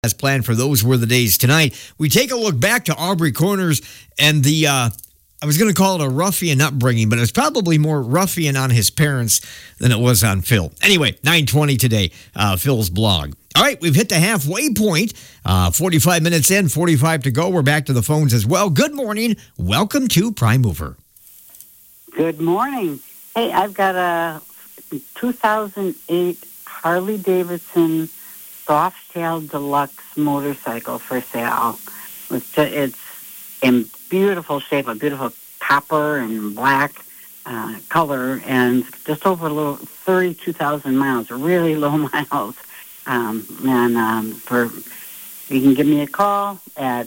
As planned for those were the days tonight. We take a look back to Aubrey Corners and the, I was going to call it a ruffian upbringing, but it's probably more ruffian on his parents than it was on Phil. Anyway, 9:20 today, Phil's blog. All right, we've hit the halfway point. 45 minutes in, 45 to go. We're back to the phones as well. Good morning. Welcome to Prime Mover. Good morning. Hey, I've got a 2008 Harley-Davidson Softail Deluxe motorcycle for sale. It's in beautiful shape, a beautiful copper and black color, and just over 32,000 miles, really low miles. You can give me a call at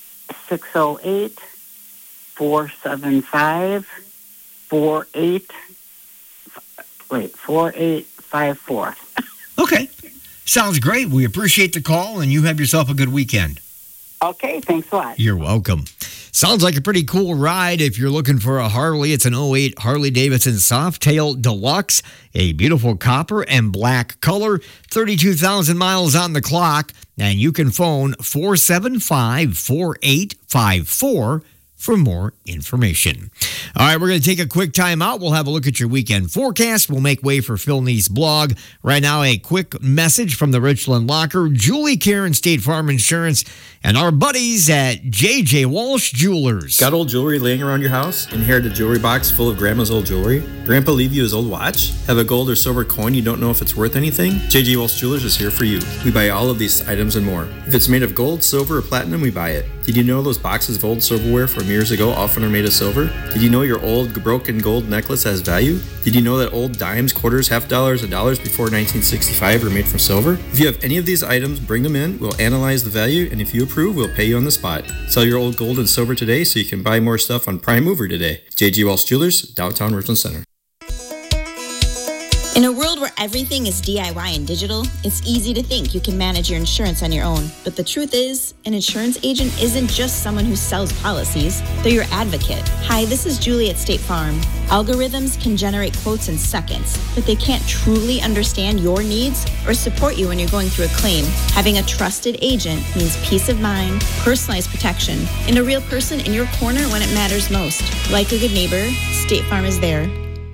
4854. Okay. Sounds great. We appreciate the call, and you have yourself a good weekend. Okay, thanks a lot. You're welcome. Sounds like a pretty cool ride if you're looking for a Harley. It's an 08 Harley-Davidson Softail Deluxe, a beautiful copper and black color, 32,000 miles on the clock, and you can phone 475-4854 for more information. All right, we're going to take a quick time out. We'll have a look at your weekend forecast. We'll make way for Phil Neese' blog. Right now, a quick message from the Richland Locker, Julie Karen State Farm Insurance, and our buddies at J.J. Walsh Jewelers. Got old jewelry laying around your house? Inherited a jewelry box full of Grandma's old jewelry? Grandpa leave you his old watch? Have a gold or silver coin you don't know if it's worth anything? J.J. Walsh Jewelers is here for you. We buy all of these items and more. If it's made of gold, silver, or platinum, we buy it. Did you know those boxes of old silverware from years ago often are made of silver? Did you know your old broken gold necklace has value? Did you know that old dimes, quarters, half dollars, and dollars before 1965 were made from silver? If you have any of these items, bring them in. We'll analyze the value, and if you approve, we'll pay you on the spot. Sell your old gold and silver today so you can buy more stuff on Prime Mover today. J.G. Walsh Jewelers, downtown Richland Center. In a world where everything is DIY and digital, it's easy to think you can manage your insurance on your own. But the truth is, an insurance agent isn't just someone who sells policies. They're your advocate. Hi, this is Julie at State Farm. Algorithms can generate quotes in seconds, but they can't truly understand your needs or support you when you're going through a claim. Having a trusted agent means peace of mind, personalized protection, and a real person in your corner when it matters most. Like a good neighbor, State Farm is there.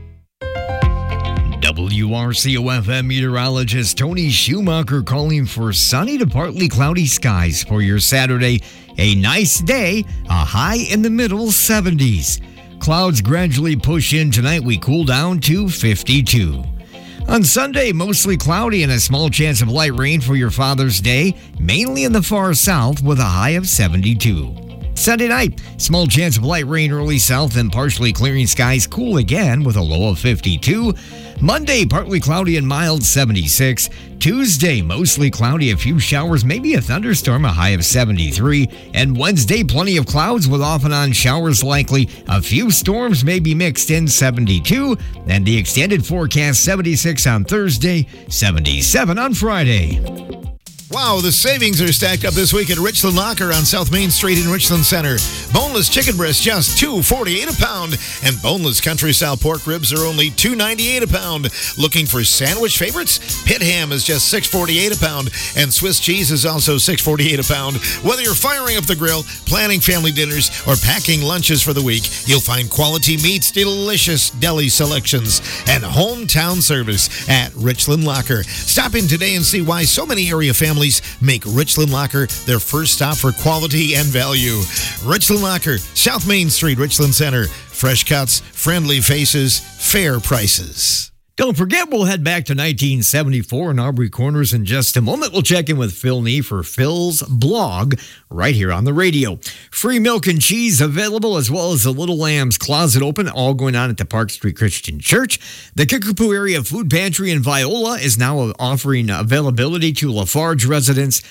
WRCO-FM meteorologist Tony Schumacher calling for sunny to partly cloudy skies for your Saturday. A nice day, a high in the middle 70s. Clouds gradually push in tonight. We cool down to 52. On Sunday, mostly cloudy and a small chance of light rain for your Father's Day, mainly in the far south with a high of 72. Sunday night, small chance of light rain early south and partially clearing skies, cool again with a low of 52. Monday, partly cloudy and mild, 76. Tuesday, mostly cloudy, a few showers, maybe a thunderstorm, a high of 73. And Wednesday, plenty of clouds with off and on showers likely. A few storms may be mixed in, 72. And the extended forecast, 76 on Thursday, 77 on Friday. Wow, the savings are stacked up this week at Richland Locker on South Main Street in Richland Center. Boneless chicken breast just $2.48 a pound, and boneless country-style pork ribs are only $2.98 a pound. Looking for sandwich favorites? Pit ham is just $6.48 a pound, and Swiss cheese is also $6.48 a pound. Whether you're firing up the grill, planning family dinners, or packing lunches for the week, you'll find quality meats, delicious deli selections, and hometown service at Richland Locker. Stop in today and see why so many area families make Richland Locker their first stop for quality and value. Richland Locker, South Main Street, Richland Center. Fresh cuts, friendly faces, fair prices. Don't forget, we'll head back to 1974 in Aubrey Corners in just a moment. We'll check in with Phil Nee for Phil's blog right here on the radio. Free milk and cheese available, as well as the Little Lamb's Closet open, all going on at the Park Street Christian Church. The Kickapoo Area Food Pantry in Viola is now offering availability to Lafarge residents,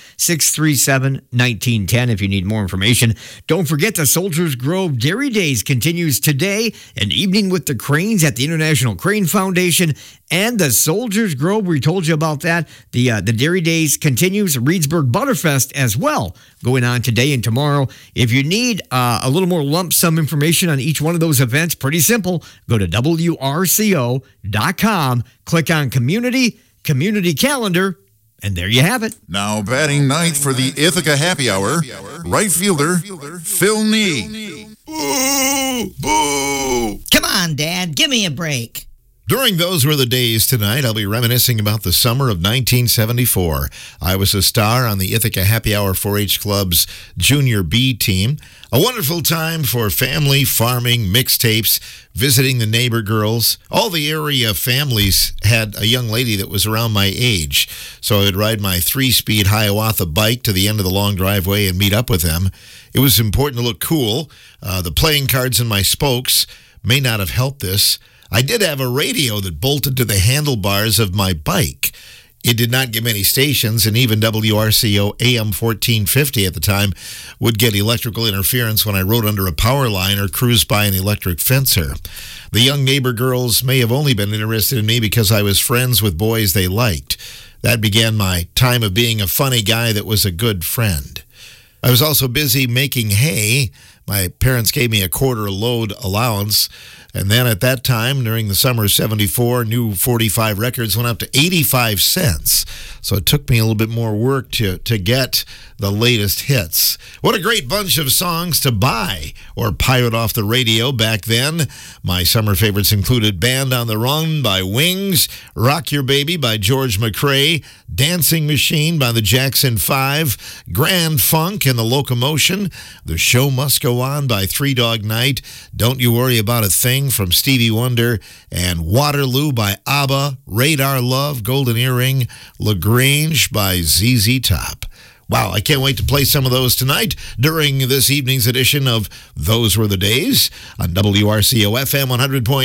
637-1910 if you need more information. Don't forget, the Soldiers Grove Dairy Days continues today, an evening with the Cranes at the International Crane Foundation. And the Soldiers Grove, we told you about that. The Dairy Days continues. Reedsburg Butterfest as well, going on today and tomorrow. If you need a little more lump sum information on each one of those events, pretty simple. Go to WRCO.com, click on Community Calendar, And there you have it. Now batting ninth for the Ithaca Happy Hour, right fielder, Phil Nee. Boo! Boo! Come on, Dad. Give me a break. During Those Were the Days tonight, I'll be reminiscing about the summer of 1974. I was a star on the Ithaca Happy Hour 4-H Club's Junior B team. A wonderful time for family, farming, mixtapes, visiting the neighbor girls. All the area families had a young lady that was around my age, so I would ride my 3-speed Hiawatha bike to the end of the long driveway and meet up with them. It was important to look cool. The playing cards in my spokes may not have helped this. I did have a radio that bolted to the handlebars of my bike. It did not get many stations, and even WRCO AM 1450 at the time would get electrical interference when I rode under a power line or cruised by an electric fencer. The young neighbor girls may have only been interested in me because I was friends with boys they liked. That began my time of being a funny guy that was a good friend. I was also busy making hay. My parents gave me a quarter load allowance. And then at that time, during the summer of 74, new 45 records went up to 85 cents. So it took me a little bit more work to get the latest hits. What a great bunch of songs to buy or pirate off the radio back then. My summer favorites included Band on the Run by Wings, Rock Your Baby by George McRae, Dancing Machine by the Jackson 5, Grand Funk and the Locomotion, The Show Must Go On by Three Dog Night, Don't You Worry About a Thing from Stevie Wonder, and Waterloo by ABBA, Radar Love, Golden Earring, LaGrange by ZZ Top. Wow, I can't wait to play some of those tonight during this evening's edition of Those Were the Days on WRCO FM 100.9,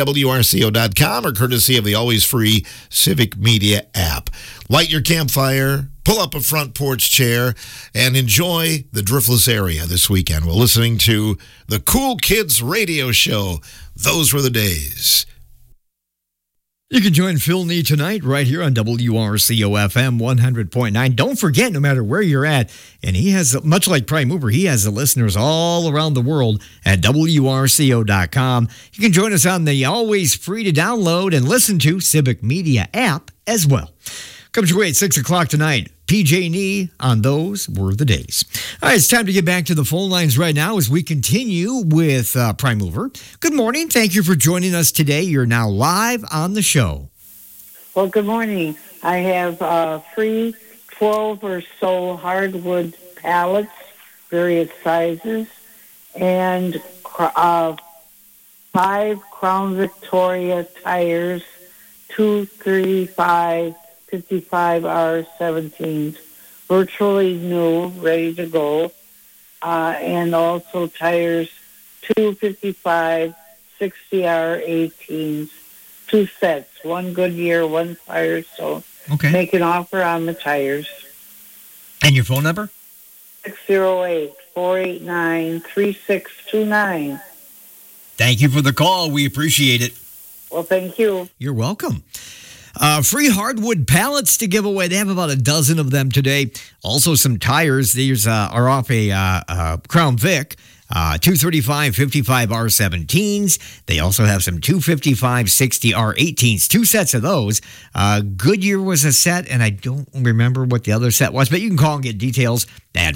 WRCO.com, or courtesy of the always free Civic Media app. Light your campfire, pull up a front porch chair, and enjoy the Driftless area this weekend while listening to the Cool Kids Radio Show. Those Were the Days. You can join Phil Nee tonight right here on WRCO FM 100.9. Don't forget, no matter where you're at, and he has, much like Prime Mover, he has the listeners all around the world at WRCO.com. You can join us on the always free to download and listen to Civic Media app as well. Comes your way at 6 o'clock tonight. PJ Nee on Those Were the Days. All right, it's time to get back to the phone lines right now as we continue with Prime Mover. Good morning. Thank you for joining us today. You're now live on the show. Well, good morning. I have free 12 or so hardwood pallets, various sizes, and 5 Crown Victoria tires, 235 55R17s, virtually new, ready to go, and also tires 255 60R18s, 2 sets, 1 Goodyear, 1 Firestone. Okay. Make an offer on the tires. And your phone number? 608-489-3629. Thank you for the call. We appreciate it. Well, thank you. You're welcome. Free hardwood pallets to give away. They have about a dozen of them today. Also some tires. These are off a Crown Vic. 235 55R17s. They also have some 255 60R18s. 2 sets of those. Goodyear was a set, and I don't remember what the other set was, but you can call and get details at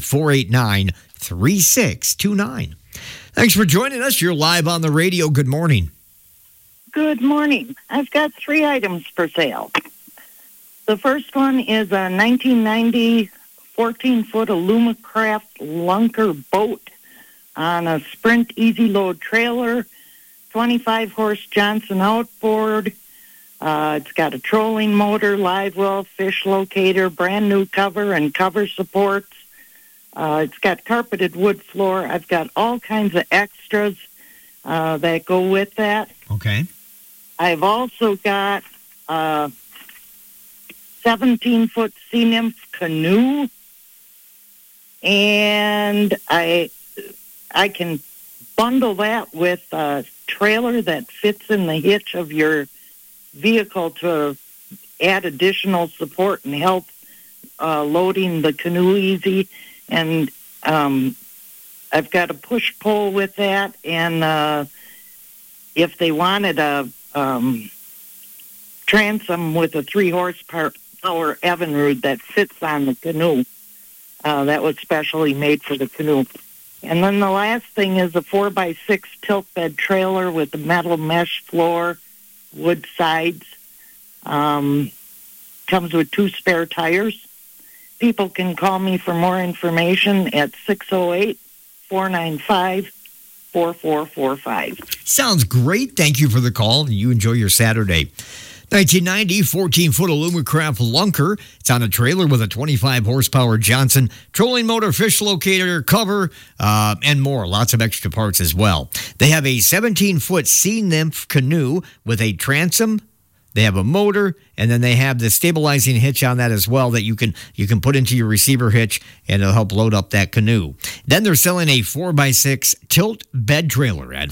489-3629. Thanks for joining us. You're live on the radio. Good morning. Good morning. I've got 3 items for sale. The first one is a 1990 14-foot Alumacraft Lunker boat on a Sprint Easy Load trailer, 25-horse Johnson outboard. It's got a trolling motor, live well, fish locator, brand new cover and cover supports. It's got carpeted wood floor. I've got all kinds of extras that go with that. Okay. I've also got a 17-foot Sea Nymph canoe, and I can bundle that with a trailer that fits in the hitch of your vehicle to add additional support and help loading the canoe easy. And I've got a push-pull with that, and if they wanted a transom with a 3 horsepower power Evinrude that fits on the canoe. That was specially made for the canoe. And then the last thing is a 4x6 tilt bed trailer with a metal mesh floor, wood sides. Comes with 2 spare tires. People can call me for more information at 608-495-4445. Sounds great. Thank you for the call. You enjoy your Saturday. 1990 14-foot Alumacraft Lunker. It's on a trailer with a 25-horsepower Johnson trolling motor, fish locator, cover, and more. Lots of extra parts as well. They have a 17-foot Sea Nymph canoe with a transom. They have a motor, and then they have the stabilizing hitch on that as well that you can put into your receiver hitch, and it'll help load up that canoe. Then they're selling a 4x6 tilt bed trailer at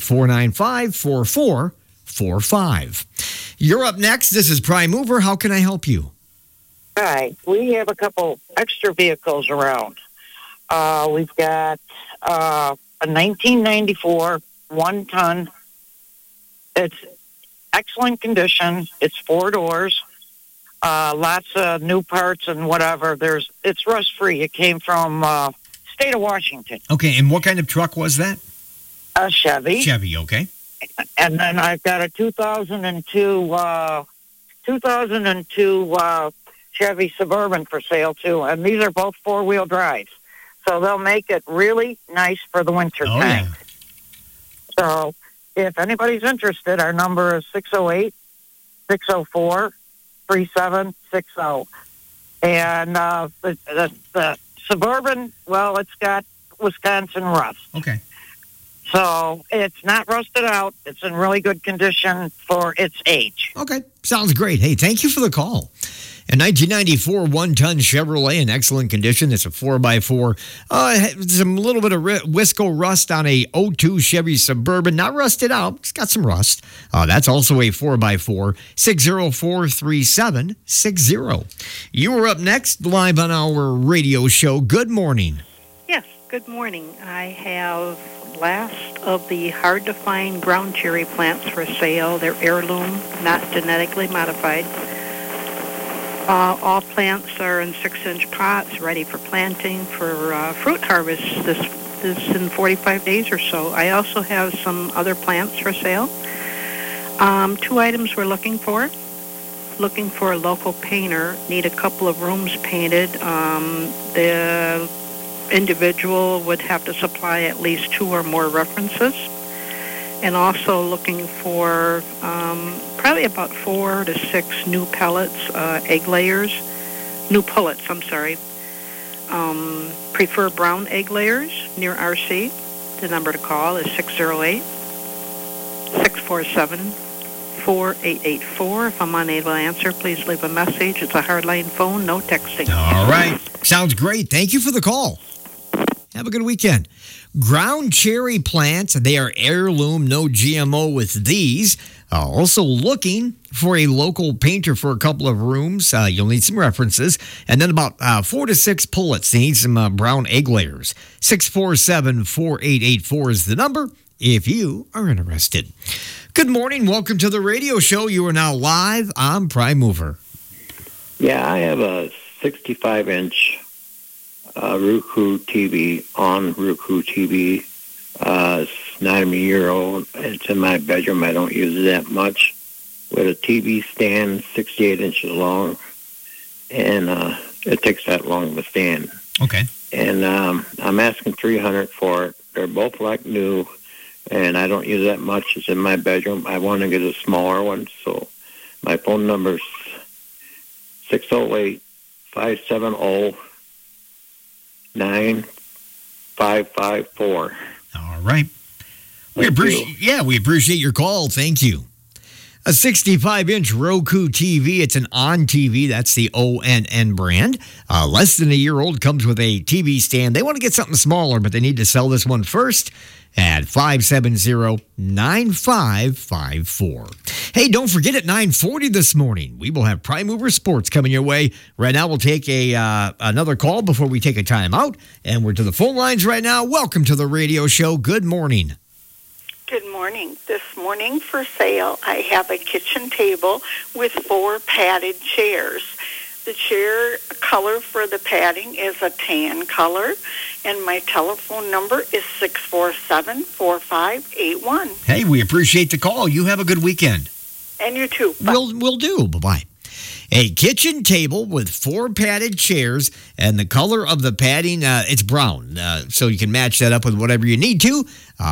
495-4445. You're up next. This is Prime Mover. How can I help you? Hi. We have a couple extra vehicles around. We've got a 1994 one-ton. It's excellent condition. It's 4 doors. Lots of new parts and whatever. It's rust-free. It came from state of Washington. Okay, and what kind of truck was that? A Chevy. Chevy, okay. And then I've got a 2002 Chevy Suburban for sale, too. And these are both 4-wheel drives. So they'll make it really nice for the winter time. Yeah. So if anybody's interested, our number is 608-604-3760. And the Suburban, well, it's got Wisconsin rust. Okay. So it's not rusted out. It's in really good condition for its age. Okay. Sounds great. Hey, thank you for the call. A 1994 one-ton Chevrolet in excellent condition. It's a 4x4. Some little bit of Wisco rust on a 02 Chevy Suburban. Not rusted out. It's got some rust. That's also a 4x4. 604-3760. You are up next live on our radio show. Good morning. Yes, good morning. I have last of the hard-to-find ground cherry plants for sale. They're heirloom, not genetically modified. All plants are in 6-inch pots, ready for planting for fruit harvest this in 45 days or so. I also have some other plants for sale. 2 items we're looking for. Looking for a local painter. Need a couple of rooms painted. The individual would have to supply at least 2 or more references. And also looking for probably about 4 to 6 new pellets, egg layers, new pullets, I'm sorry. Prefer brown egg layers near RC. The number to call is 608-647-4884. If I'm unable to answer, please leave a message. It's a hardline phone, no texting. All right. Sounds great. Thank you for the call. Have a good weekend. Ground cherry plants, they are heirloom, no GMO with these. Also looking for a local painter for a couple of rooms. You'll need some references. And then about 4 to 6 pullets. They need some brown egg layers. 647-4884 is the number if you are interested. Good morning. Welcome to the radio show. You are now live on Prime Mover. Yeah, I have a 65-inch Roku TV on Roku TV. It's not a year old. It's in my bedroom. I don't use it that much. With a TV stand, 68 inches long, and it takes that long to stand. Okay. And I'm asking $300 for it. They're both like new, and I don't use it that much. It's in my bedroom. I want to get a smaller one, so my phone number is 608-570-9554. All right. We appreciate your call. Thank you. A 65-inch Roku TV. It's an ON TV. That's the ONN brand. Less than a year old, comes with a TV stand. They want to get something smaller, but they need to sell this one first at 570-9554. Hey, don't forget at 9:40 this morning, we will have Prime Mover Sports coming your way. Right now, we'll take another call before we take a time out, and we're to the phone lines right now. Welcome to the radio show. Good morning. Good morning. This morning for sale, I have a kitchen table with 4 padded chairs. The chair color for the padding is a tan color, and my telephone number is 647-4581. Hey, we appreciate the call. You have a good weekend. And you too. Bye. We'll do. Bye-bye. A kitchen table with 4 padded chairs, and the color of the padding, it's brown. So you can match that up with whatever you need to.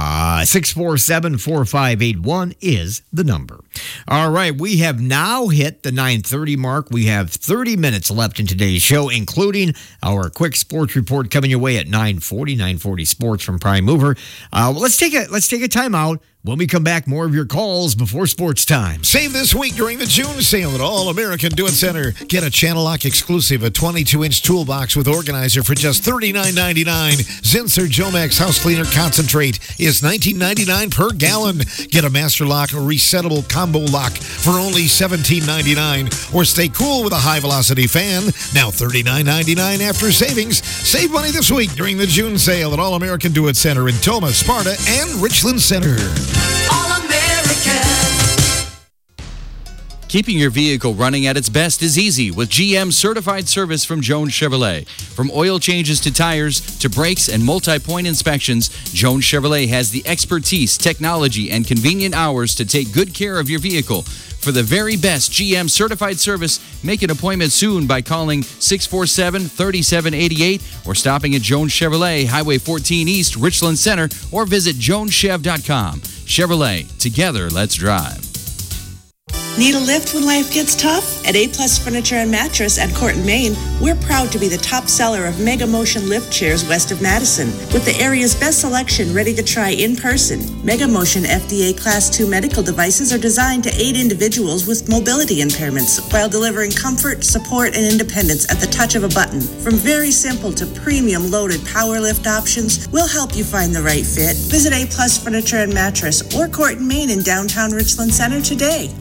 647-4581 is the number. All right, we have now hit the 9:30 mark. We have 30 minutes left in today's show, including our quick sports report coming your way at 9:40 Sports from Prime Mover. Let's take a timeout. When we come back, more of your calls before sports time. Save this week during the June sale at All American Do It Center. Get a Channel Lock exclusive, a 22-inch toolbox with organizer for just $39.99. Zinsser Jomax House Cleaner Concentrate is $19.99 per gallon. Get a Master Lock or resettable combo lock for only $17.99. Or stay cool with a high-velocity fan, now $39.99 after savings. Save money this week during the June sale at All American Do It Center in Toma, Sparta, and Richland Center. All-American. Keeping your vehicle running at its best is easy with GM certified service from Jones Chevrolet. From oil changes to tires to brakes and multi-point inspections, Jones Chevrolet has the expertise, technology, and convenient hours to take good care of your vehicle. For the very best GM certified service, make an appointment soon by calling 647-3788 or stopping at Jones Chevrolet, Highway 14 East, Richland Center, or visit joneschev.com. Chevrolet, together, let's drive. Need a lift when life gets tough? At A-Plus Furniture and Mattress at Corton, Maine, we're proud to be the top seller of Mega Motion lift chairs west of Madison, with the area's best selection ready to try in person. Mega Motion FDA Class II medical devices are designed to aid individuals with mobility impairments while delivering comfort, support, and independence at the touch of a button. From very simple to premium loaded power lift options, we'll help you find the right fit. Visit A-Plus Furniture and Mattress or Corton, Maine in downtown Richland Center today.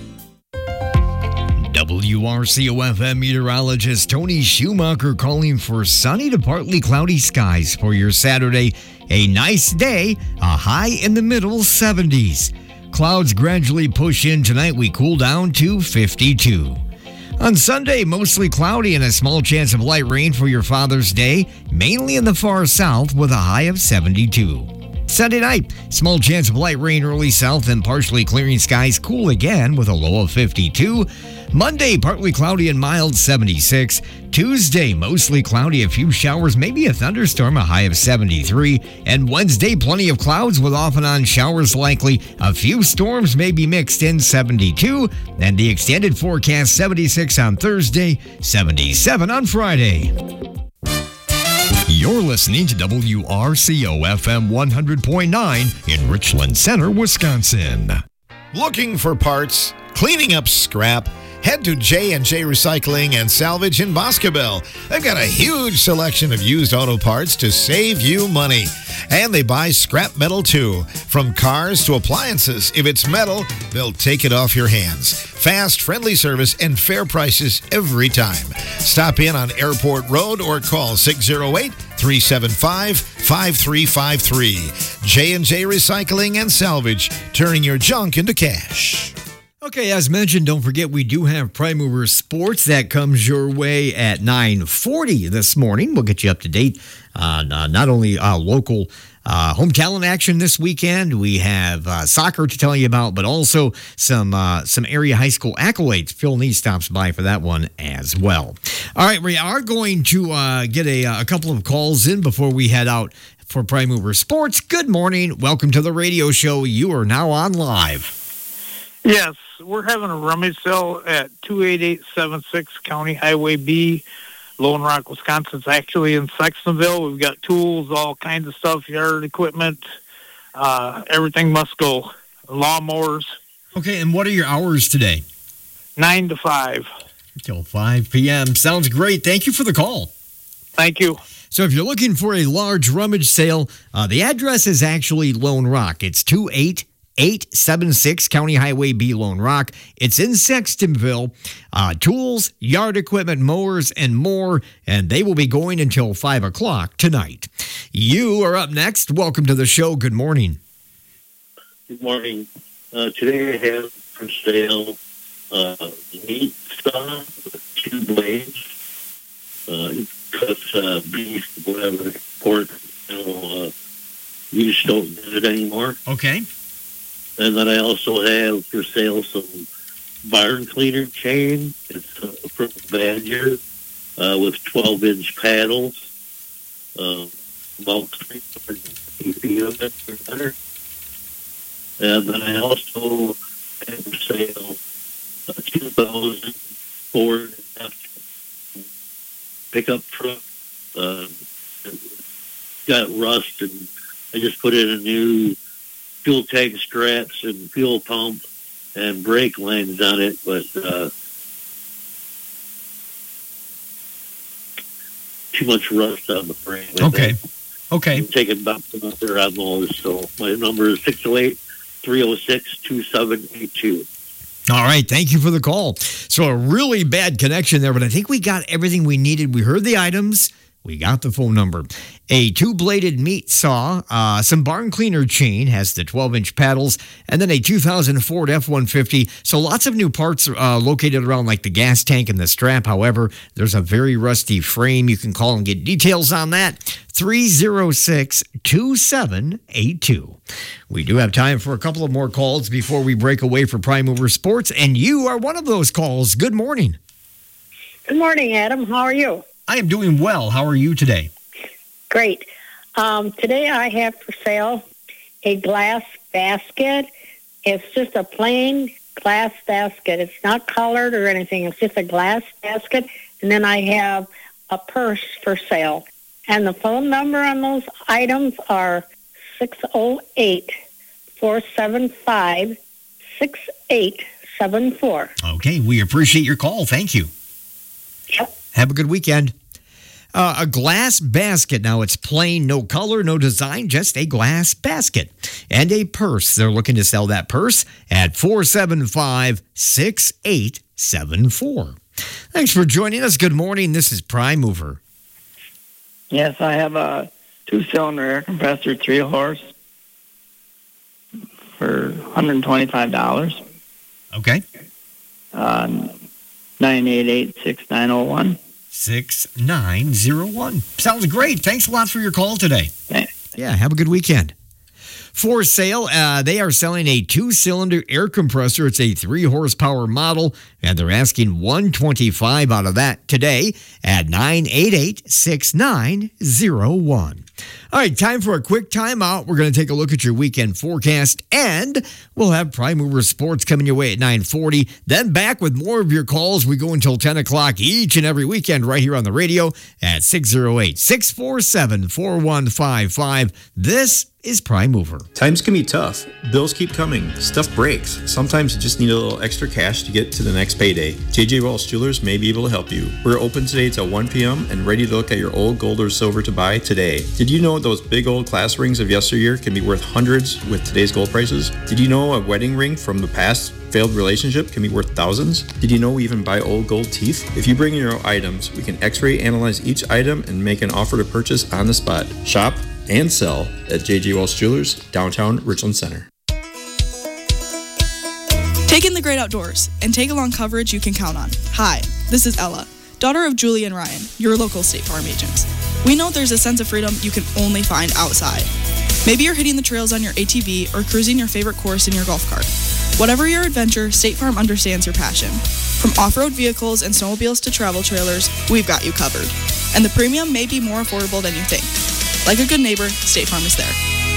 WRCO-FM meteorologist Tony Schumacher calling for sunny to partly cloudy skies for your Saturday. A nice day, a high in the middle 70s. Clouds gradually push in tonight. We cool down to 52. On Sunday, mostly cloudy and a small chance of light rain for your Father's Day, mainly in the far south with a high of 72. Sunday night, small chance of light rain early south and partially clearing skies, cool again with a low of 52. Monday, partly cloudy and mild, 76. Tuesday, mostly cloudy, a few showers, maybe a thunderstorm, a high of 73. And Wednesday, plenty of clouds with off and on showers likely. A few storms may be mixed in, 72. And the extended forecast, 76 on Thursday, 77 on Friday. You're listening to WRCO-FM 100.9 in Richland Center, Wisconsin. Looking for parts, cleaning up scrap? Head to J&J Recycling and Salvage in Boscobel. They've got a huge selection of used auto parts to save you money. And they buy scrap metal too. From cars to appliances, if it's metal, they'll take it off your hands. Fast, friendly service and fair prices every time. Stop in on Airport Road or call 608-375-5353. J&J Recycling and Salvage, turning your junk into cash. Okay, as mentioned, don't forget we do have Prime Mover Sports that comes your way at 9:40 this morning. We'll get you up to date on not only local home talent action this weekend. We have soccer to tell you about, but also some area high school accolades. Phil Nee stops by for that one as well. All right, we are going to get a couple of calls in before we head out for Prime Mover Sports. Good morning. Welcome to the radio show. You are now on live. Yes, we're having a rummage sale at 28876 County Highway B, Lone Rock, Wisconsin. It's actually in Sextonville. We've got tools, all kinds of stuff, yard equipment, everything must go, lawnmowers. Okay, and what are your hours today? 9 to 5. Until 5 p.m. Sounds great. Thank you for the call. Thank you. So if you're looking for a large rummage sale, the address is actually Lone Rock. It's 28876 County Highway B, Lone Rock. It's in Sextonville. Tools, yard equipment, mowers, and more. And they will be going until 5 o'clock tonight. You are up next. Welcome to the show. Good morning. Good morning. Today I have for sale meat saw with 2 blades. Cuts beef, whatever, pork. You just don't do it anymore. Okay. And then I also have for sale some barn cleaner chain. It's from Badger with 12-inch paddles. About 350 feet of it or better. And then I also have for sale a 2000 Ford pickup truck. Got rust, and I just put in a new fuel tank straps and fuel pump and brake lines on it, but too much rust on the frame. Okay. I'm taking back the number on those. So my number is 608-306-2782. All right. Thank you for the call. So a really bad connection there, but I think we got everything we needed. We heard the items. We got the phone number. A 2-bladed meat saw, some barn cleaner chain, has the 12-inch paddles, and then a 2000 Ford F-150. So lots of new parts located around like the gas tank and the strap. However, there's a very rusty frame. You can call and get details on that. 306-2782. We do have time for a couple of more calls before we break away for Prime Mover Sports, and you are one of those calls. Good morning. Good morning, Adam. How are you? I am doing well. How are you today? Great. Today I have for sale a glass basket. It's just a plain glass basket. It's not colored or anything. It's just a glass basket. And then I have a purse for sale. And the phone number on those items are 608-475-6874. Okay, we appreciate your call. Thank you. Yep. Have a good weekend. A glass basket. Now, it's plain, no color, no design, just a glass basket. And a purse. They're looking to sell that purse at 475-6874. Thanks for joining us. Good morning. This is Prime Mover. Yes, I have a 2-cylinder air compressor, 3-horse, for $125. Okay. 988-6901. 6901. Sounds great. Thanks a lot for your call today. Yeah, have a good weekend. For sale, they are selling a 2-cylinder air compressor. It's a 3-horsepower model, and they're asking $125 out of that today at 988-6901. All right, time for a quick timeout. We're going to take a look at your weekend forecast, and we'll have Prime Mover Sports coming your way at 9:40. Then back with more of your calls. We go until 10 o'clock each and every weekend right here on the radio at 608-647-4155. This is Prime Mover. Times can be tough. Bills keep coming. Stuff breaks. Sometimes you just need a little extra cash to get to the next payday. J.J. Wells Jewelers may be able to help you. We're open today till 1 p.m. and ready to look at your old gold or silver to buy today. Did you know those big old class rings of yesteryear can be worth hundreds with today's gold prices? Did you know a wedding ring from the past failed relationship can be worth thousands? Did you know we even buy old gold teeth? If you bring in your own items, we can x-ray analyze each item and make an offer to purchase on the spot. Shop and sell at J.J. Wells Jewelers, downtown Richland Center. Take in the great outdoors and take along coverage you can count on. Hi, this is Ella, daughter of Julie and Ryan, your local State Farm agents. We know there's a sense of freedom you can only find outside. Maybe you're hitting the trails on your ATV or cruising your favorite course in your golf cart. Whatever your adventure, State Farm understands your passion. From off-road vehicles and snowmobiles to travel trailers, we've got you covered. And the premium may be more affordable than you think. Like a good neighbor, State Farm is there.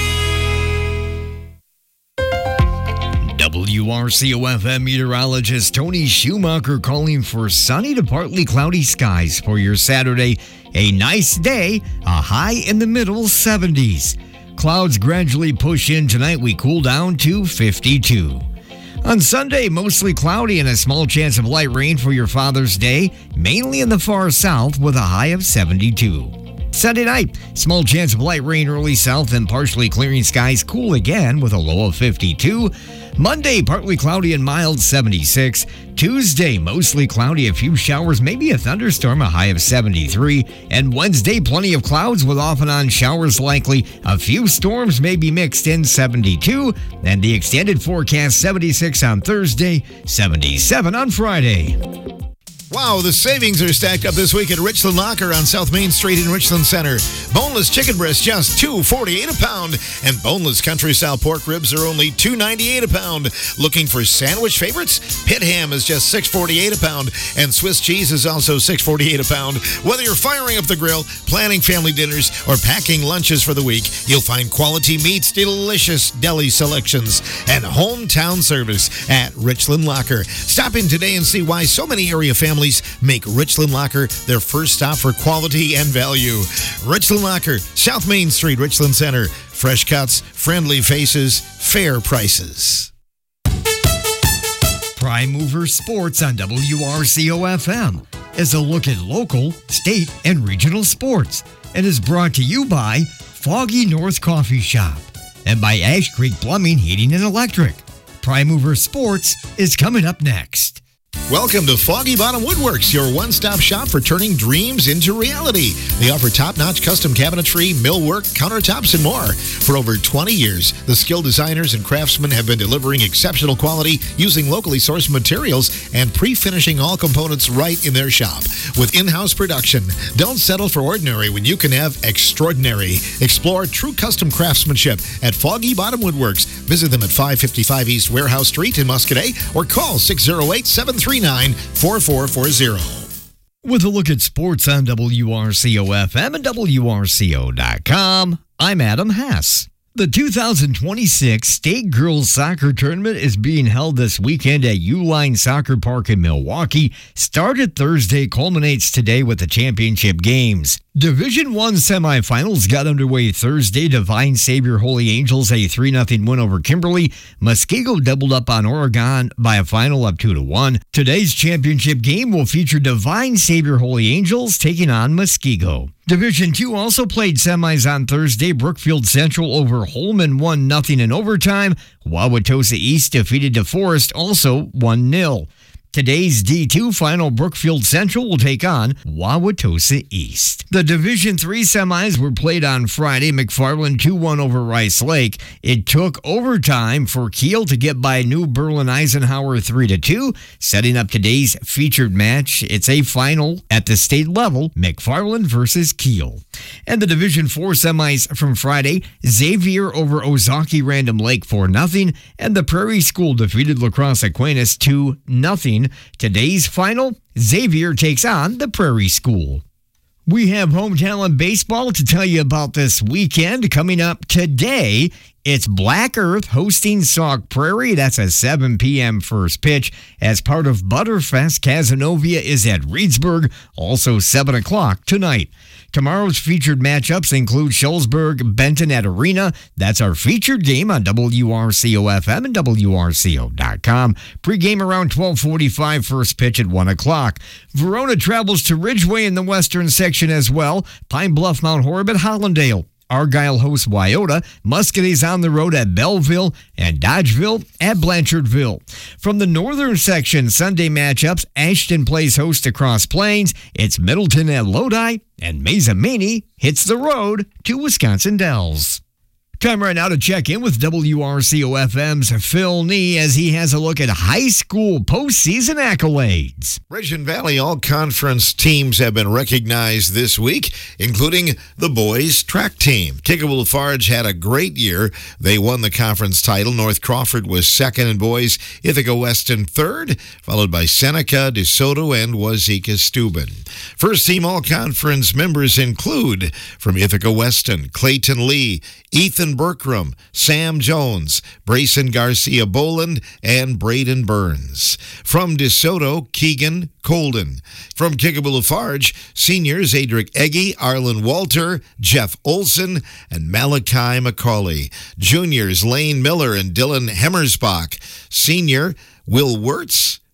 WRCO-FM meteorologist Tony Schumacher calling for sunny to partly cloudy skies for your Saturday. A nice day, a high in the middle 70s. Clouds gradually push in tonight. We cool down to 52. On Sunday, mostly cloudy and a small chance of light rain for your Father's Day, mainly in the far south with a high of 72. Sunday night, small chance of light rain early south and partially clearing skies, cool again with a low of 52. Monday, partly cloudy and mild, 76. Tuesday, mostly cloudy, a few showers, maybe a thunderstorm, a high of 73. And Wednesday, plenty of clouds with off and on showers likely. A few storms may be mixed in, 72. And the extended forecast, 76 on Thursday, 77 on Friday. Wow, the savings are stacked up this week at Richland Locker on South Main Street in Richland Center. Boneless chicken breast just $2.48 a pound, and boneless country-style pork ribs are only $2.98 a pound. Looking for sandwich favorites? Pit ham is just $6.48 a pound, and Swiss cheese is also $6.48 a pound. Whether you're firing up the grill, planning family dinners, or packing lunches for the week, you'll find quality meats, delicious deli selections, and hometown service at Richland Locker. Stop in today and see why so many area families make Richland Locker their first stop for quality and value. Richland Locker, South Main Street, Richland Center. Fresh cuts, friendly faces, fair prices. Prime Mover Sports on WRCO-FM is a look at local, state, and regional sports and is brought to you by Foggy North Coffee Shop and by Ash Creek Plumbing, Heating, and Electric. Prime Mover Sports is coming up next. Welcome to Foggy Bottom Woodworks, your one-stop shop for turning dreams into reality. They offer top-notch custom cabinetry, millwork, countertops, and more. For over 20 years, the skilled designers and craftsmen have been delivering exceptional quality using locally sourced materials and pre-finishing all components right in their shop. With in-house production, don't settle for ordinary when you can have extraordinary. Explore true custom craftsmanship at Foggy Bottom Woodworks. Visit them at 555 East Warehouse Street in Muscadet or call 608-739-4440. With a look at sports on WRCO-FM and WRCO.com, I'm Adam Hess. The 2026 State Girls Soccer Tournament is being held this weekend at Uline Soccer Park in Milwaukee. Started Thursday, culminates today with the championship games. Division I semifinals got underway Thursday. Divine Savior Holy Angels a 3-0 win over Kimberly. Muskego doubled up on Oregon by a final of 2-1. Today's championship game will feature Divine Savior Holy Angels taking on Muskego. Division II also played semis on Thursday. Brookfield Central over Holman 1-0 in overtime. Wauwatosa East defeated DeForest also 1-0. Today's D2 final, Brookfield Central will take on Wauwatosa East. The Division III semis were played on Friday. McFarland 2-1 over Rice Lake. It took overtime for Kiel to get by New Berlin Eisenhower 3-2. Setting up today's featured match, it's a final at the state level, McFarland versus Kiel. And the Division IV semis from Friday, Xavier over Ozaki Random Lake 4-0, and the Prairie School defeated La Crosse Aquinas 2-0. Today's final, Xavier takes on the Prairie School. We have home talent baseball to tell you about this weekend. Coming up today, it's Black Earth hosting Sauk Prairie. That's a 7 p.m. first pitch. As part of Butterfest, Cazenovia is at Reedsburg, also 7 o'clock tonight. Tomorrow's featured matchups include Shullsburg, Benton at Arena. That's our featured game on WRCO-FM and WRCO.com. Pre-game around 12:45, first pitch at 1 o'clock. Verona travels to Ridgeway in the western section as well. Pine Bluff, Mount Horeb at Hollandale. Argyle hosts Wyoda. Muscat's on the road at Belleville, and Dodgeville at Blanchardville. From the northern section, Sunday matchups, Ashton plays host to Cross Plains. It's Middleton at Lodi, and Mazamini hits the road to Wisconsin Dells. Time right now to check in with WRCO-FM's Phil Nee as he has a look at high school postseason accolades. Ridge and Valley all-conference teams have been recognized this week, including the boys' track team. Kickapoo-Lafarge had a great year. They won the conference title. North Crawford was second in boys, Ithaca Weston third, followed by Seneca, DeSoto, and Wazeeka-Steuben. First team all-conference members include from Ithaca Weston, Clayton Lee, Ethan Berkram, Sam Jones, Brayson Garcia Boland, and Braden Burns. From DeSoto, Keegan Colden. From Kickapoo-Lafarge, seniors Adric Eggy, Arlen Walter, Jeff Olson, and Malachi McCauley. Juniors Lane Miller and Dylan Hemmersbach. Senior Will Wirtz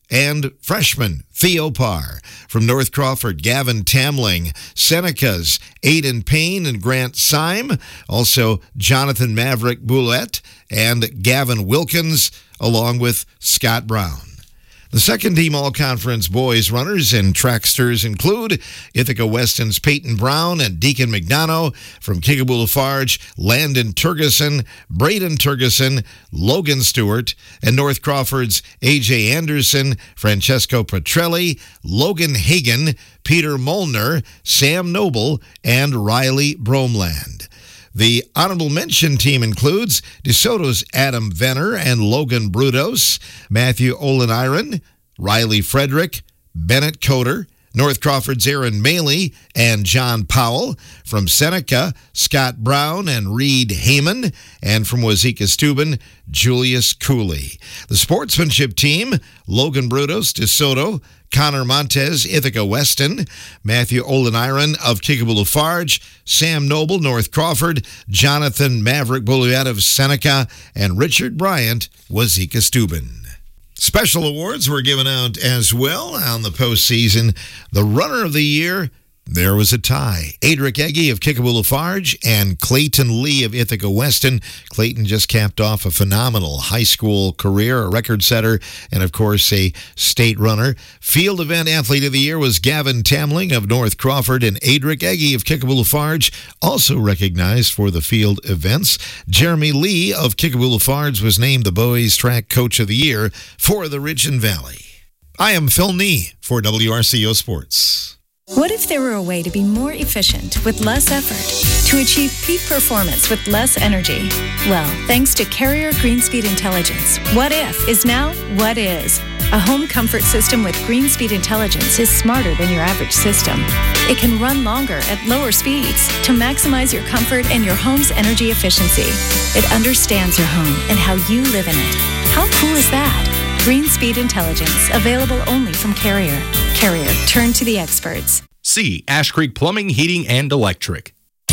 and freshman Theo Parr. From North Crawford, Gavin Tamling. Seneca's Aiden Payne and Grant Syme. Also, Jonathan Maverick Boulette and Gavin Wilkins, along with Scott Brown. The second team all-conference boys runners and tracksters include Ithaca Weston's Peyton Brown and Deacon McDonough. From Kickapoo Lafarge, Landon Turgeson, Braden Turgeson, Logan Stewart, and North Crawford's A.J. Anderson, Francesco Petrelli, Logan Hagan, Peter Molnar, Sam Noble, and Riley Bromland. The honorable mention team includes DeSoto's Adam Venner and Logan Brudos, Matthew Oleniran, Riley Frederick, Bennett Coder, North Crawford's Aaron Maley and John Powell. From Seneca, Scott Brown and Reed Heyman. And from Wazeeka Steuben, Julius Cooley. The sportsmanship team, Logan Brudos, DeSoto, Connor Montez, Ithaca Weston, Matthew Oleniran of Kickapoo Lafarge, Sam Noble, North Crawford, Jonathan Maverick Boulette of Seneca, and Richard Bryant, Wazeeka Steuben. Special awards were given out as well on the postseason. The runner of the year, there was a tie. Adric Egge of Kickapoo Lafarge and Clayton Lee of Ithaca Weston. Clayton just capped off a phenomenal high school career, a record setter, and of course a state runner. Field Event Athlete of the Year was Gavin Tamling of North Crawford, and Adric Egge of Kickapoo Lafarge, also recognized for the field events. Jeremy Lee of Kickapoo Lafarge was named the Boys Track Coach of the Year for the Ridge and Valley. I am Phil Nee for WRCO Sports. What if there were a way to be more efficient with less effort, to achieve peak performance with less energy? Well, thanks to Carrier Greenspeed Intelligence, What If is now What Is. A home comfort system with Greenspeed Intelligence is smarter than your average system. It can run longer at lower speeds to maximize your comfort and your home's energy efficiency. It understands your home and how you live in it. How cool is that? Greenspeed Intelligence, available only from Carrier. Carrier, turn to the experts. C. Ash Creek Plumbing, Heating, and Electric.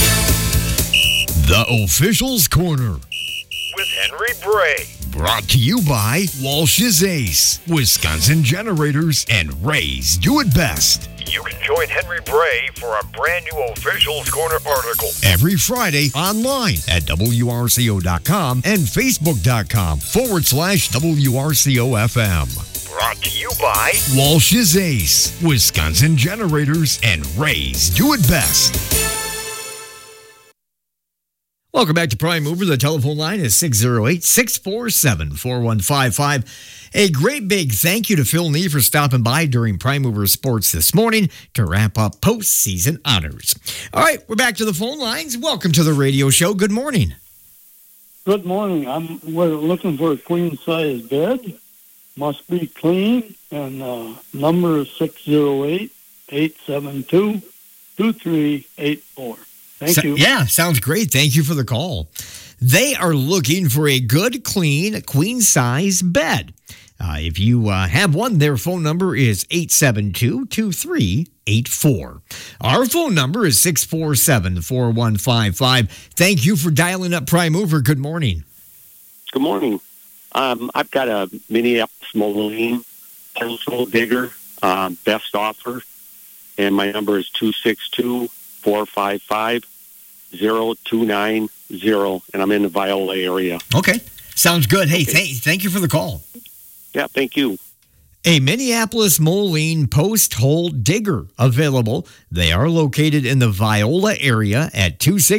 The Officials Corner with Henry Bray. Brought to you by Walsh's Ace, Wisconsin Generators, and Ray's Do It Best. You can join Henry Bray for a brand new Officials Corner article every Friday online at WRCO.com and Facebook.com/WRCO-FM. Brought to you by Walsh's Ace, Wisconsin Generators, and Ray's Do It Best. Welcome back to Prime Mover. The telephone line is 608-647-4155. A great big thank you to Phil Nee for stopping by during Prime Mover Sports this morning to wrap up postseason honors. All right, we're back to the phone lines. Welcome to the radio show. Good morning. Good morning. We're looking for a queen-size bed. Must be clean. And number is 608-872-2384. Thank you. Yeah, sounds great. Thank you for the call. They are looking for a good, clean, queen-size bed. If you have one, their phone number is 872-2384. Our phone number is 647-4155. Thank you for dialing up Prime Mover. Good morning. Good morning. I've got a Minneapolis Moline household digger, best offer, and my number is 262-455-0290, and I'm in the Viola area. Okay. Sounds good. Hey, thank you for the call. Yeah, thank you. A Minneapolis Moline post hole digger available. They are located in the Viola area at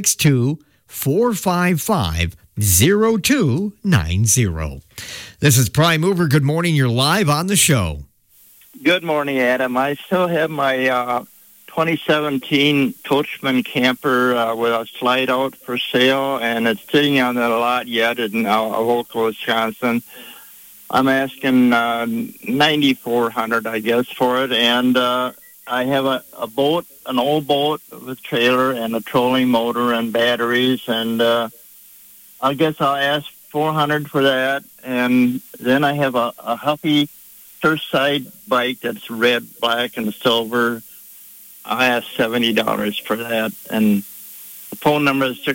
262-455-0290. This is Prime Mover. Good morning. You're live on the show. Good morning, Adam. I still have my 2017 Coachman camper with a slide out for sale, and it's sitting on the lot yet in Avoca, Wisconsin. I'm asking $9,400, I guess, for it, and I have a boat, an old boat with trailer and a trolling motor and batteries, and I guess I'll ask $400 for that, and then I have a Huffy Surfside bike that's red, black, and silver. I asked $70 for that, and the phone number is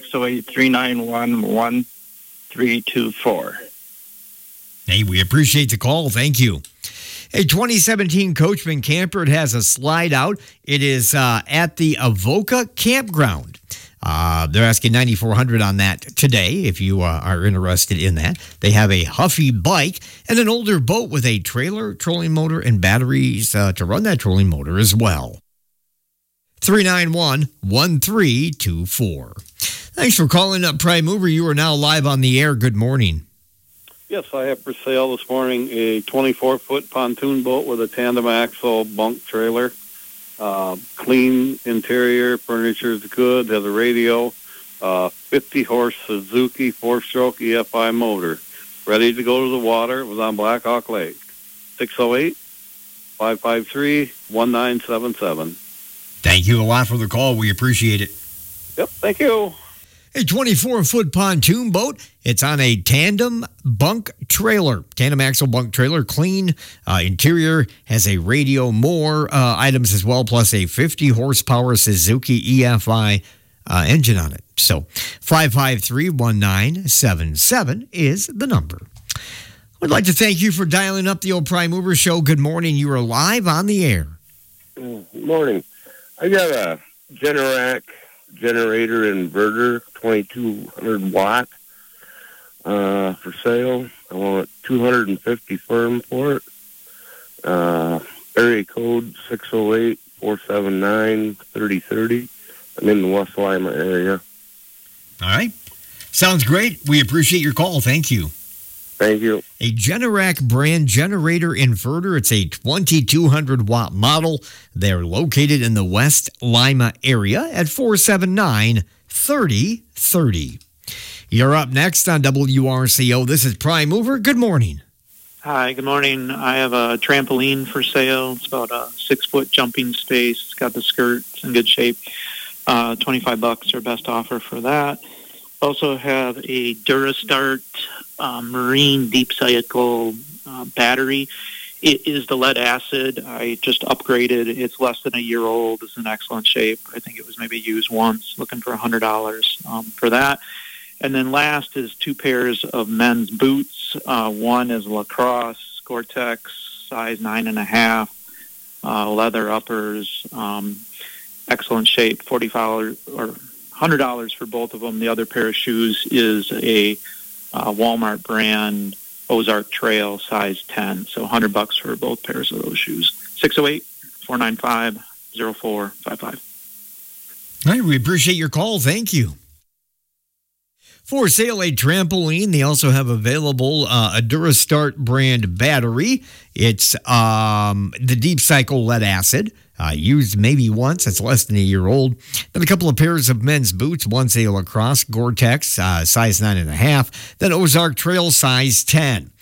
608-391-1324. Hey, we appreciate the call. Thank you. A 2017 Coachman camper. It has a slide out. It is at the Avoca Campground. They're asking $9,400 on that today if you are interested in that. They have a Huffy bike and an older boat with a trailer, trolling motor, and batteries to run that trolling motor as well. 391-1324. Thanks for calling up Prime Mover. You are now live on the air. Good morning. Yes, I have for sale this morning a 24-foot pontoon boat with a tandem axle bunk trailer. Clean interior, furniture is good, has a radio, 50-horse Suzuki 4-stroke EFI motor. Ready to go to the water. It was on Black Hawk Lake. 608-553-1977. Thank you a lot for the call. We appreciate it. Yep, thank you. A 24-foot pontoon boat. It's on a tandem bunk trailer. Tandem axle bunk trailer. Clean interior. Has a radio. More items as well. Plus a 50-horsepower Suzuki EFI engine on it. So 553-1977 is the number. We'd like to thank you for dialing up the old Prime Mover Show. Good morning. You are live on the air. Good morning. I got a Generac generator inverter, 2200 watt, for sale. I want 250 firm for it. Area code 608-479-3030. I'm in the West Lima area. All right. Sounds great. We appreciate your call. Thank you. Thank you. A Generac brand generator inverter. It's a 2200 watt model. They're located in the West Lima area at 479-3030. You're up next on WRCO. This is Prime Mover. Good morning. Hi, good morning. I have a trampoline for sale. It's about a 6-foot jumping space. It's got the skirt. It's in good shape. $25 our best offer for that. Also have a Durastart Marine Deep Cycle battery. It is the lead acid. I just upgraded. It's less than a year old. It's in excellent shape. I think it was maybe used once. Looking for $100 for that. And then last is 2 pairs of men's boots. One is Lacrosse Gore-Tex size 9.5, leather uppers, excellent shape. $40 or $100 for both of them. The other pair of shoes is a Walmart brand Ozark Trail size 10. So $100 for both pairs of those shoes. 608-495-0455. All right, we appreciate your call. Thank you. For sale, a trampoline. They also have available a Durastart brand battery. It's the Deep Cycle lead acid. Used maybe once. It's less than a year old. Then a couple of pairs of men's boots. One's a Lacrosse Gore-Tex size 9.5. Then Ozark Trail size 10.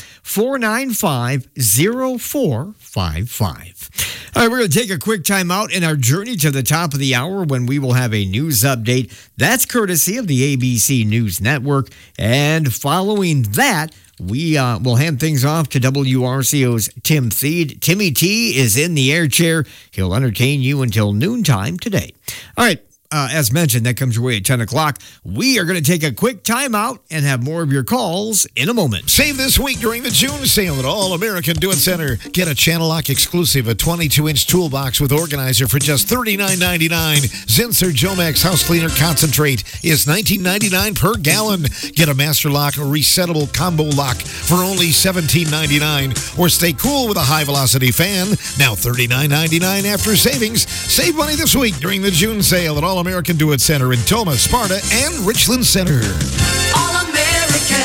495-0455. All right, we're going to take a quick time out in our journey to the top of the hour when we will have a news update. That's courtesy of the ABC News Network. And following that, we will hand things off to WRCO's Tim Thede. Timmy T is in the air chair. He'll entertain you until noontime today. All right. As mentioned, that comes your way at 10 o'clock. We are going to take a quick time out and have more of your calls in a moment. Save this week during the June sale at All American Do It Center. Get a Channel Lock exclusive, a 22-inch toolbox with organizer for just $39.99. Zinsser Jomax House Cleaner Concentrate is $19.99 per gallon. Get a Master Lock or resettable combo lock for only $17.99. Or stay cool with a high-velocity fan, now $39.99 after savings. Save money this week during the June sale at All American Do It Center in Toma, Sparta, and Richland Center. All-American.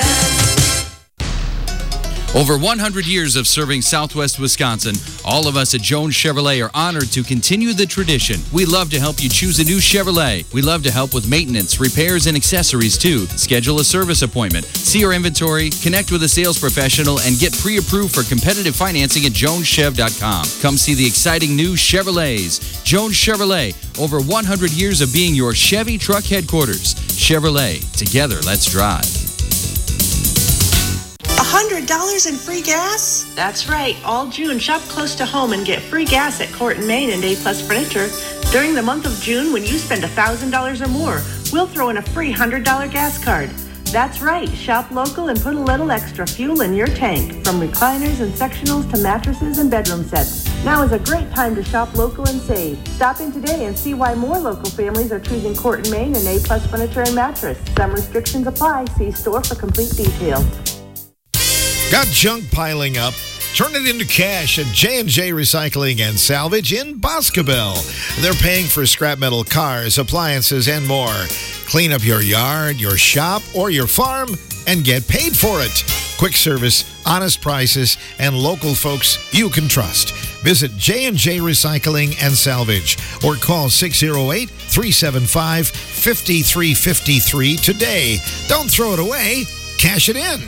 Over 100 years of serving Southwest Wisconsin, all of us at Jones Chevrolet are honored to continue the tradition. We love to help you choose a new Chevrolet. We love to help with maintenance, repairs, and accessories too. Schedule a service appointment, see our inventory, connect with a sales professional, and get pre-approved for competitive financing at joneschev.com. Come see the exciting new Chevrolets. Jones Chevrolet, over 100 years of being your Chevy truck headquarters. Chevrolet, together let's drive. $100 in free gas? That's right. All June, shop close to home and get free gas at Court and Main and A Plus Furniture. During the month of June, when you spend $1,000 or more, we'll throw in a free $100 gas card. That's right, shop local and put a little extra fuel in your tank. From recliners and sectionals to mattresses and bedroom sets. Now is a great time to shop local and save. Stop in today and see why more local families are choosing Court & Main and A-Plus Furniture and Mattress. Some restrictions apply. See store for complete details. Got junk piling up? Turn it into cash at J&J Recycling and Salvage in Boscobel. They're paying for scrap metal cars, appliances, and more. Clean up your yard, your shop, or your farm and get paid for it. Quick service, honest prices, and local folks you can trust. Visit J&J Recycling and Salvage or call 608-375-5353 today. Don't throw it away. Cash it in.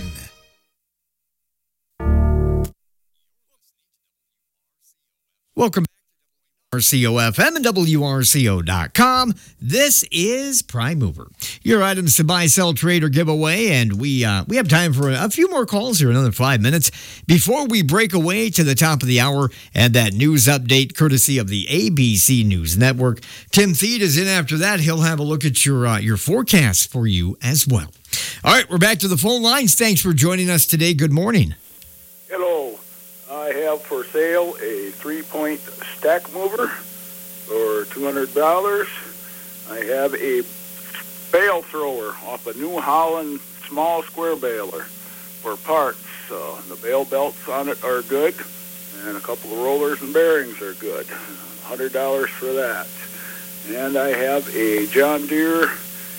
Welcome back to WRCO-FM and WRCO.com. This is Prime Mover, your items to buy, sell, trade, or give away. And we have time for a few more calls here, another 5 minutes, before we break away to the top of the hour and that news update courtesy of the ABC News Network. Tim Thede is in after that. He'll have a look at your forecast for you as well. All right, we're back to the phone lines. Thanks for joining us today. Good morning. Hello. I have for sale a 3-point stack mover for $200. I have a bale thrower off a New Holland small square baler for parts. The bale belts on it are good, and a couple of rollers and bearings are good. $100 for that. And I have a John Deere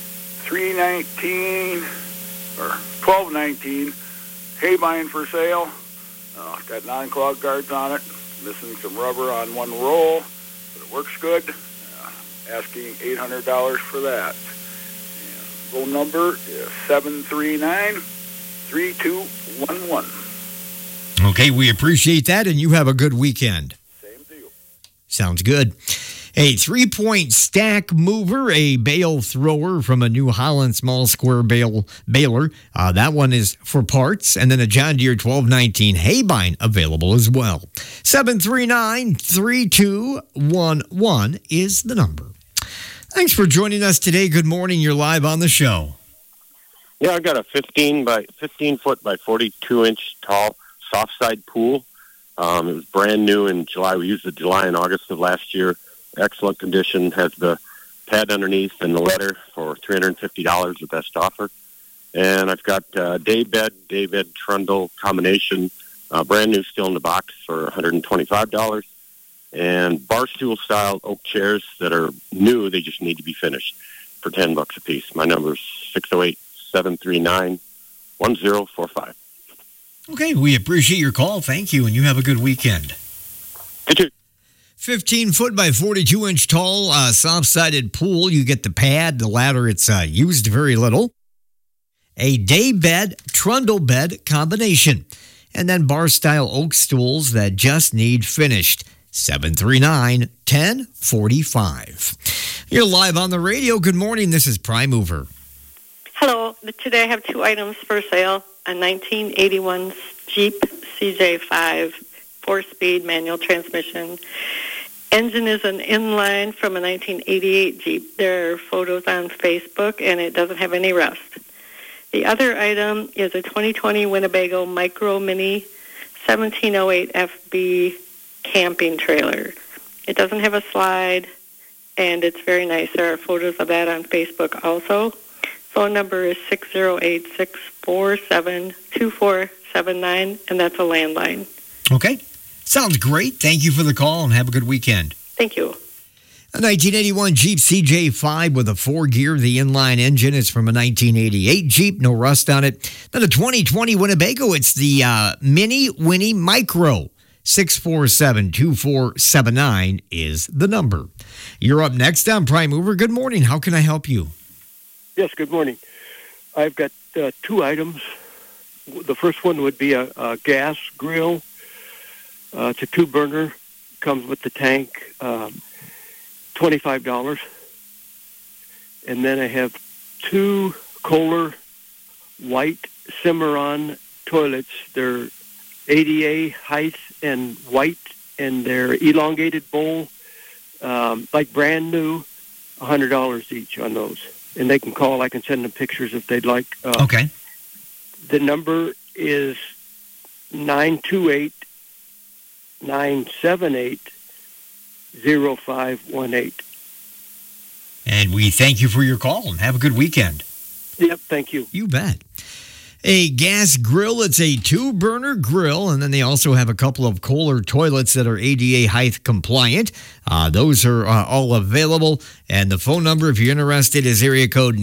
1219 Haybine for sale. Got 9 clog guards on it, missing some rubber on one roll, but it works good. Asking $800 for that. Phone number is 739-3211. Okay, we appreciate that, and you have a good weekend. Same to you. Sounds good. A 3-point stack mover, a bale thrower from a New Holland small square baler. That one is for parts. And then a John Deere 1219 Haybine available as well. 739-3211 is the number. Thanks for joining us today. Good morning. You're live on the show. Yeah, I got a 15 foot by 42 inch tall soft side pool. It was brand new in July. We used it July and August of last year. Excellent condition, has the pad underneath and the letter for $350, the best offer. And I've got Daybed Trundle combination, brand new, still in the box for $125. And Barstool style oak chairs that are new, they just need to be finished for $10 a piece. My number is 608-739-1045. Okay, we appreciate your call. Thank you, and you have a good weekend. You too. 15 foot by 42 inch tall, soft-sided pool. You get the pad, the ladder. It's used very little. A Daybed Trundle bed combination. And then bar-style oak stools that just need finished. 739-1045. You're live on the radio. Good morning. This is Prime Mover. Hello. Today I have 2 items for sale. A 1981 Jeep CJ5 4-speed manual transmission. Engine is an inline from a 1988 Jeep. There are photos on Facebook, and it doesn't have any rust. The other item is a 2020 Winnebago Micro Mini 1708 FB camping trailer. It doesn't have a slide, and it's very nice. There are photos of that on Facebook also. Phone number is 608-647-2479, and that's a landline. Okay. Sounds great. Thank you for the call, and have a good weekend. Thank you. A 1981 Jeep CJ5 with a 4-gear, the inline engine. It's from a 1988 Jeep, no rust on it. Then a 2020 Winnebago. It's the Mini Winnie Micro. 647-2479 is the number. You're up next on Prime Mover. Good morning. How can I help you? Yes, good morning. I've got 2 items. The first one would be a gas grill. It's a 2-burner. Comes with the tank. $25. And then I have 2 Kohler white Cimarron toilets. They're ADA height and white, and they're elongated bowl, like brand new. $100 each on those. and they can call. I can send them pictures if they'd like. Okay. The number is 928-978-0518. And we thank you for your call and have a good weekend. Yep, thank you. You bet. A gas grill, it's a 2-burner grill, and then they also have a couple of Kohler toilets that are ADA height compliant. Those are all available, and the phone number, if you're interested, is area code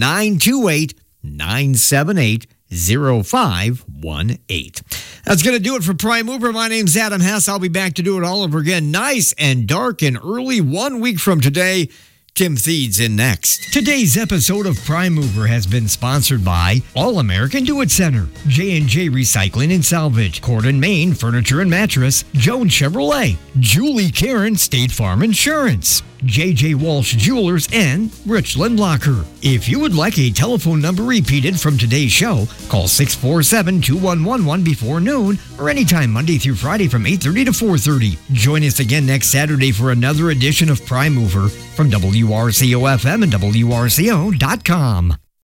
928-978-0518. That's going to do it for Prime Mover. My name's Adam Hess. I'll be back to do it all over again, nice and dark and early 1 week from today. Tim Theeds in next. Today's episode of Prime Mover has been sponsored by All American Do It Center, J&J Recycling and Salvage, Corden, Maine Furniture and Mattress, Jones Chevrolet, Julie Karen State Farm Insurance, J.J. Walsh Jewelers, and Richland Locker. If you would like a telephone number repeated from today's show, call 647-2111 before noon or anytime Monday through Friday from 8:30 to 4:30. Join us again next Saturday for another edition of Prime Mover from WRCO-FM and WRCO.com.